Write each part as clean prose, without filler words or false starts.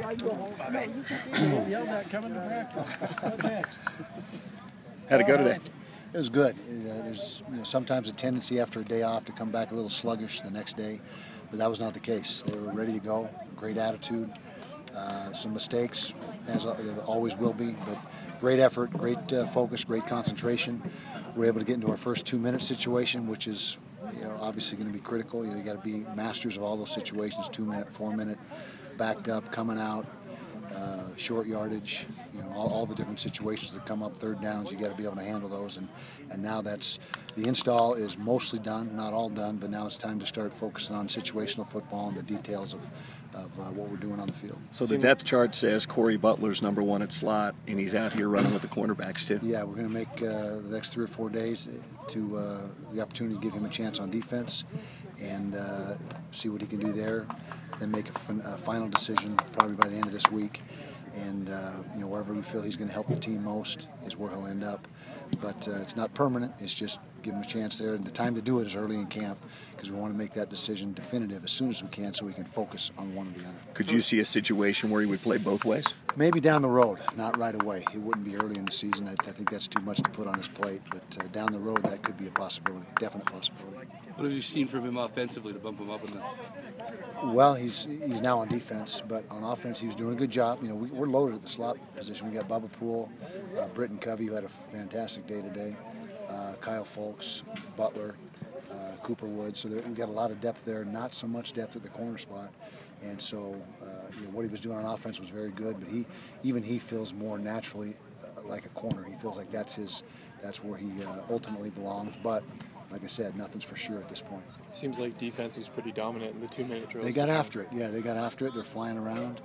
Yelled at coming to practice. What next? How'd it go today? It was good. There's sometimes a tendency after a day off to come back a little sluggish the next day, but that was not the case. They were ready to go, great attitude, some mistakes, as there always will be, but great effort, great focus, great concentration. We were able to get into our first 2-minute situation, which is obviously going to be critical. You got to be masters of all those situations, 2-minute, 4-minute, backed up, coming out, short yardage, all the different situations that come up, third downs, you got to be able to handle those. And now the install is mostly done, not all done, but now it's time to start focusing on situational football and the details of what we're doing on the field. So the depth chart says Corey Butler's #1 at slot, and he's out here running with the cornerbacks too. Yeah, we're going to make the next 3 or 4 days to the opportunity to give him a chance on defense and see what he can do there, then make a final decision probably by the end of this week. And wherever we feel he's going to help the team most is where he'll end up. But it's not permanent. It's just give him a chance there. And the time to do it is early in camp because we want to make that decision definitive as soon as we can so we can focus on one or the other. Could you see a situation where he would play both ways? Maybe down the road, not right away. It wouldn't be early in the season. I think that's too much to put on his plate. But down the road, that could be a possibility, definite possibility. What have you seen from him offensively to bump him up in that? Well, he's now on defense, but on offense he was doing a good job. We're loaded at the slot position. We got Bubba Poole, Britton Covey, who had a fantastic day today, Kyle Folks, Butler, Cooper Wood. So we got a lot of depth there, not so much depth at the corner spot. And so what he was doing on offense was very good, but he feels more naturally like a corner. He feels like that's where he ultimately belongs. But like I said, nothing's for sure at this point. Seems like defense was pretty dominant in the 2-minute drill. They got after it. Yeah, they got after it. They're flying around.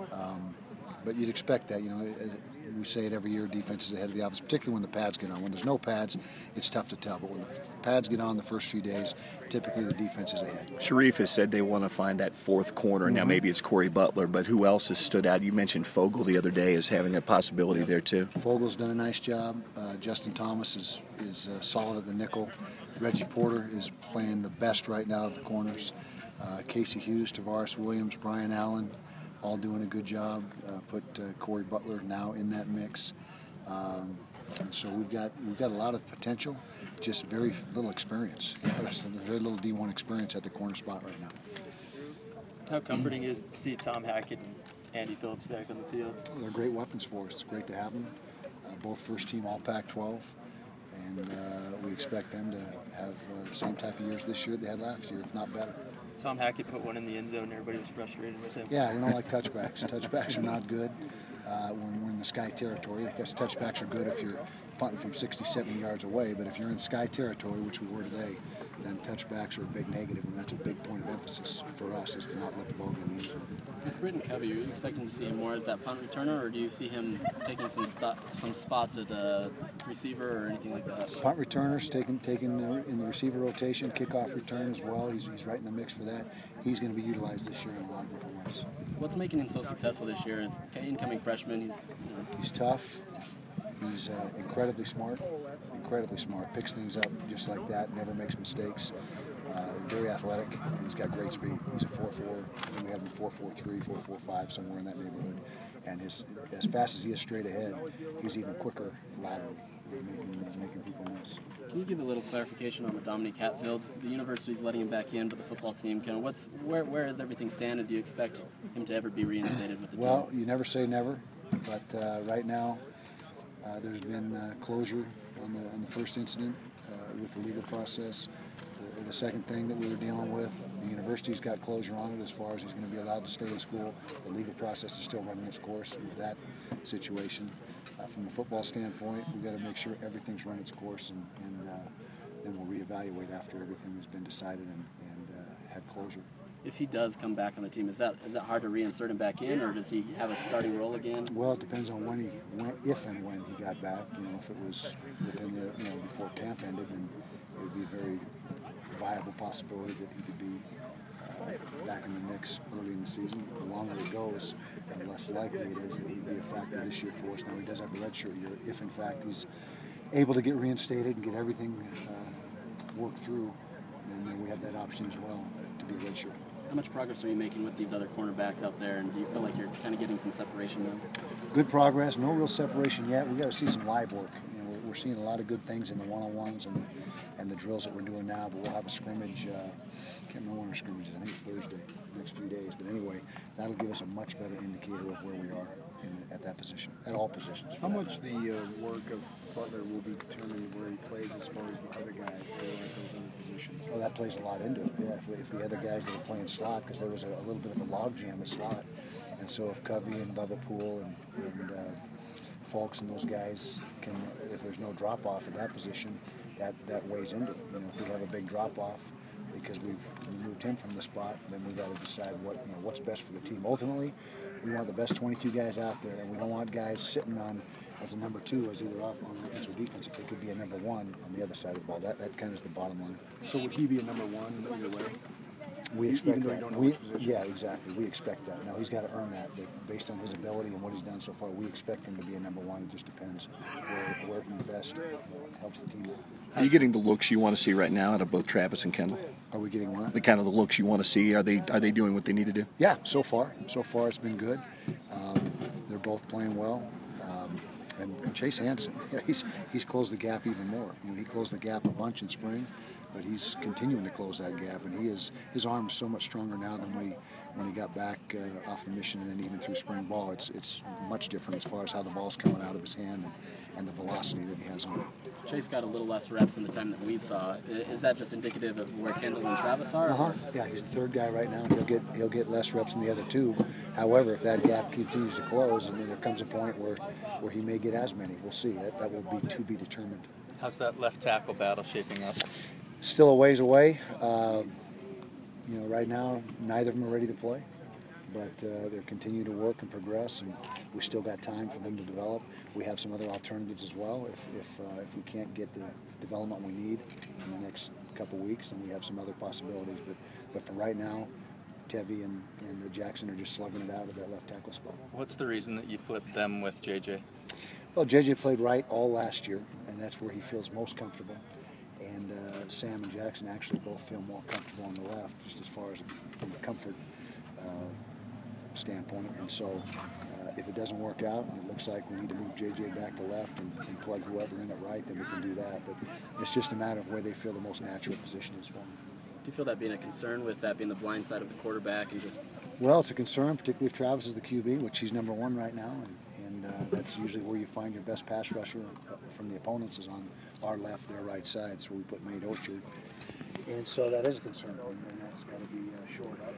But you'd expect that. We say it every year, defense is ahead of the offense, particularly when the pads get on. When there's no pads, it's tough to tell. But when the pads get on the first few days, typically the defense is ahead. Sharif has said they want to find that fourth corner. Now maybe it's Corey Butler, but who else has stood out? You mentioned Fogel the other day as having a possibility there too. Fogel's done a nice job. Justin Thomas is solid at the nickel. Reggie Porter is playing the best right now at the corners. Casey Hughes, Tavares Williams, Brian Allen, all doing a good job. Put Corey Butler now in that mix. And so we've got a lot of potential, just very little experience. There's very little D1 experience at the corner spot right now. How comforting is it to see Tom Hackett and Andy Phillips back on the field? Well, they're great weapons for us. It's great to have them. Both first-team All-Pac-12. And we expect them to have the same type of years this year they had last year, if not better. Tom Hackett put one in the end zone and everybody was frustrated with him. Yeah, we don't like touchbacks. Touchbacks are not good when we're in the sky territory. I guess touchbacks are good if you're punting from 60, 70 yards away, but if you're in sky territory, which we were today, then touchbacks are a big negative, and that's a big point of emphasis for us, is to not let the ball get in the end zone. With Britton Covey, are you expecting to see him more as that punt returner, or do you see him taking some spots at the receiver or anything like that? Punt returners taking in the receiver rotation, kickoff return as well. He's right in the mix for that. He's going to be utilized this year in a lot of different ways. What's making him so successful this year is incoming freshman. He's tough. He's incredibly smart. Picks things up just like that. Never makes mistakes. Very athletic, and he's got great speed. He's a 4.4. We had him 4.43, 4.45, somewhere in that neighborhood. And as fast as he is straight ahead, he's even quicker laterally. He's making people miss. Can you give a little clarification on the Dominique Hatfield? The university's letting him back in, but the football team where does everything stand, and do you expect him to ever be reinstated with the team? Well, you never say never, but right now there's been closure on the first incident with the legal process. The second thing that we were dealing with, the university's got closure on it as far as he's going to be allowed to stay in school. The legal process is still running its course with that situation. From a football standpoint, we've got to make sure everything's run its course, and then we'll reevaluate after everything has been decided and had closure. If he does come back on the team, is that hard to reinsert him back in, or does he have a starting role again? Well, it depends on if and when he got back. If it was within before camp ended, then it would be a very viable possibility that he could be back in the mix early in the season. The longer it goes, the less likely it is that he'd be a factor this year for us. Now, he does have a redshirt year. If, in fact, he's able to get reinstated and get everything worked through, then we have that option as well to be a redshirt. How much progress are you making with these other cornerbacks out there, and do you feel like you're kind of getting some separation now? Good progress, no real separation yet. We got to see some live work. You know, we're seeing a lot of good things in the one-on-ones and the drills that we're doing now, but we'll have a scrimmage. I can't remember when our scrimmage is. I think it's Thursday, next few days. But anyway, that'll give us a much better indicator of where we are at that position, at all positions. How much the work of Butler will be determining where he plays as far as the other guys who are at those other positions? Oh, that plays a lot into it. Yeah, if the other guys that are playing slot, because there was a little bit of a logjam at slot, and so if Covey and Bubba Poole and Folks and those guys can, if there's no drop off at that position, that weighs into it. You know, if we have a big drop off because we've removed him from the spot, then we got to decide what's best for the team. Ultimately, we want the best 22 guys out there, and we don't want guys sitting on as a number 2 as either off on offense or defense. If they could be a number 1 on the other side of the ball, that kind of is the bottom line. So would he be a number 1 either way? We expect even though that. you don't know which position? Yeah, exactly. We expect that. Now he's got to earn that, but based on his ability and what he's done so far, we expect him to be a number 1. It just depends where he best helps the team. Are you getting the looks you want to see right now out of both Travis and Kendall? Are we getting what? The kind of the looks you want to see? Are they doing what they need to do? Yeah, so far it's been good. They're both playing well. And Chase Hansen, he's closed the gap even more. You know, he closed the gap a bunch in spring, but he's continuing to close that gap, and his arm is so much stronger now than when he got back off the mission, and then even through spring ball, it's much different as far as how the ball's coming out of his hand and the velocity that he has on it. Chase got a little less reps in the time that we saw. Is that just indicative of where Kendall and Travis are? Yeah, he's the third guy right now. He'll get less reps than the other 2. However, if that gap continues to close, I mean, there comes a point where he may get as many. We'll see. That will be to be determined. How's that left tackle battle shaping up? Still a ways away. You know, right now, neither of them are ready to play, but they're continuing to work and progress, and we still got time for them to develop. We have some other alternatives as well. If we can't get the development we need in the next couple weeks, then we have some other possibilities. But for right now, Tevi and Jackson are just slugging it out at that left tackle spot. What's the reason that you flipped them with JJ? Well, JJ played right all last year, and that's where he feels most comfortable. And Sam and Jackson actually both feel more comfortable on the left, just as far as from a comfort standpoint. And so if it doesn't work out, and it looks like we need to move JJ back to left and plug whoever in at right, then we can do that. But it's just a matter of where they feel the most natural position is for them. Do you feel that being a concern with that being the blind side of the quarterback and just? Well, it's a concern, particularly if Travis is the QB, which he's number 1 right now, and that's usually where you find your best pass rusher from the opponents is on our left, their right side. So we put Nate Orchard, and so that is a concern, and that's got to be shored up.